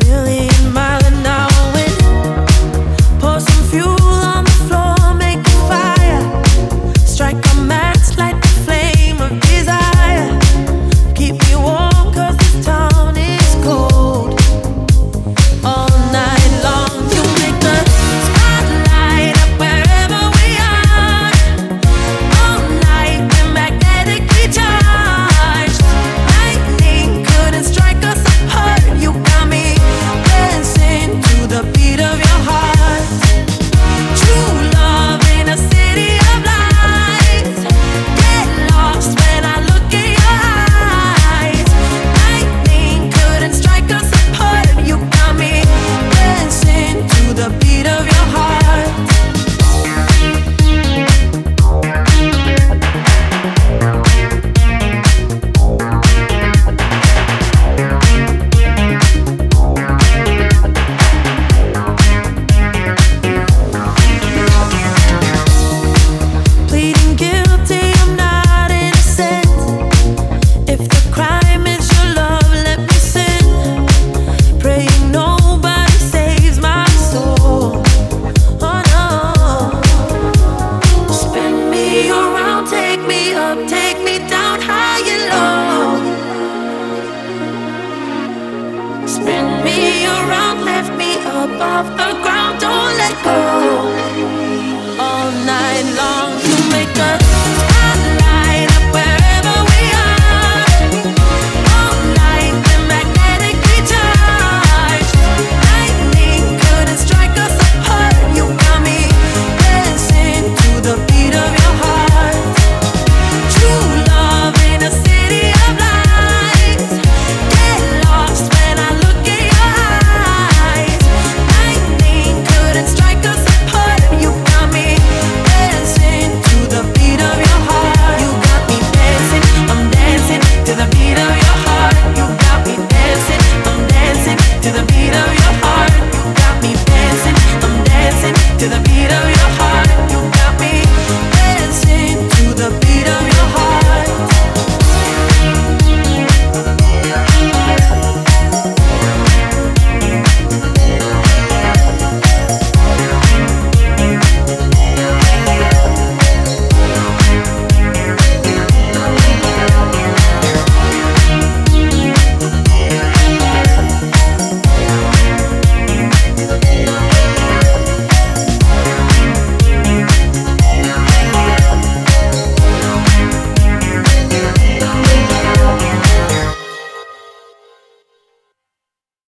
Above the ground, don't let go. All night long, you make a spotlight up wherever we are. All night, we're magnetically charged. Lightning couldn't strike us apart. You got me dancing to the beat of your heart. True love in a city of lights. Get lost when I look in your eyes. Lightning couldn't strike us apart. You got me dancing to the beat of your heart. You got me dancing, I'm dancing to the beat of your heart. You got me dancing, I'm dancing to the beat of your heart. You got me dancing, I'm dancing to the beat of your heart.